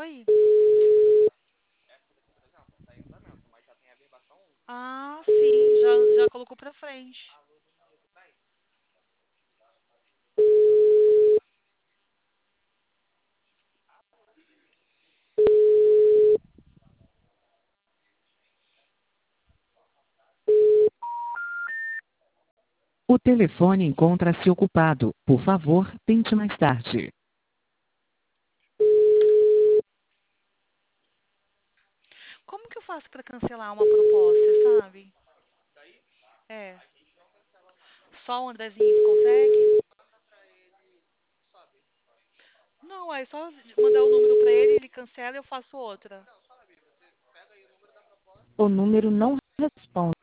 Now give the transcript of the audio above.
Oi? Ah, sim, já colocou pra frente. O telefone encontra-se ocupado. Por favor, tente mais tarde. Como que eu faço pra cancelar uma proposta, sabe? É. Só o Andrezinho consegue? Não, é só mandar o número pra ele, ele cancela e eu faço outra. O número não responde.